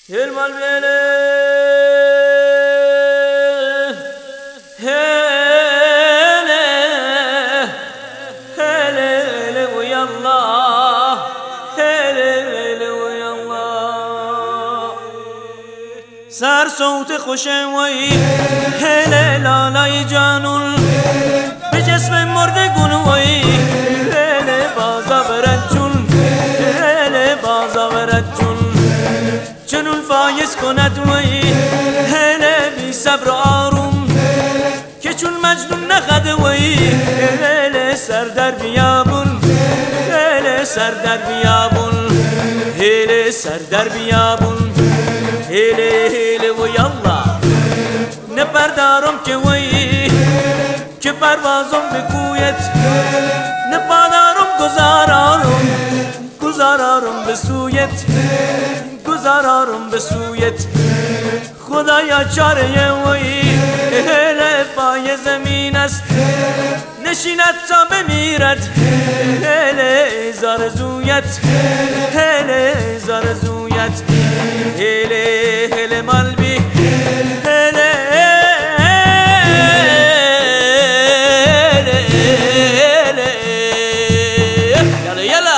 Hermal bele hele hele hele uyallah hele hele uyallah سر صوت خوشوی hele لالای جانون به جسم مردگون وی hele بازا برد جون hele بازا برد جون چنون فایز کند وی hele بی صبر آروم که چون مجنون نخد وی hele سر در بیابون hele سر در بیابون hele سر در بیابون hele hele و یالله نپردارم که وی که پروازم بگوید نپادارم گذارارم به سویت گذارارم به سویت خدایا چاره وی hele پای زمین است نشیند تا بمیرد hele زارزویت hele زارزویت hele hele مالبی hele yalla yalla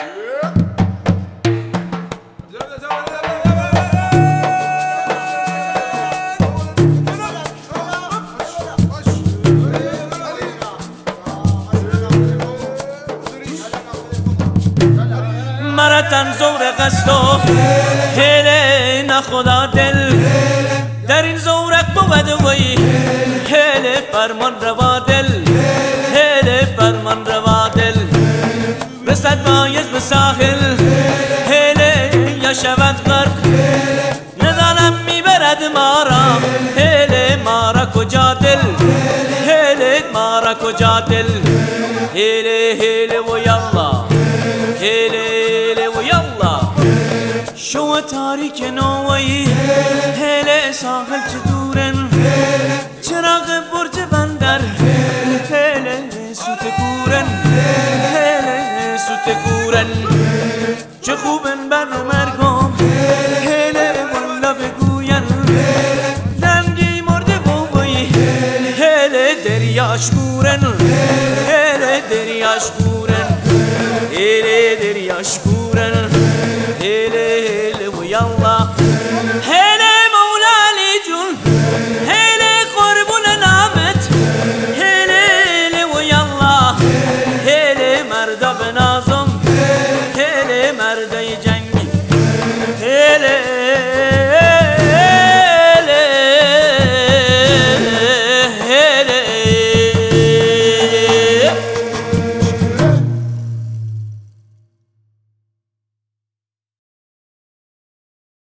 مرتن زورق است و هله نخدا دل در این زورق بود وی هله فرمان روا دل هله فرمان روا دل رسد بایز به ساحل هله یا شود غرق ندانم میبرد مارا هله مارا کجا دل هله مارا کجا دل هله هله و یالله hele و یالله شو تاریک نوی hele ساحل چه دورن چراغ برج بندر hele سوت گورن hele سوت گورن چه خوبن بر مرگم hele والا بگوین دنگی مرده بوی hele دریاش گورن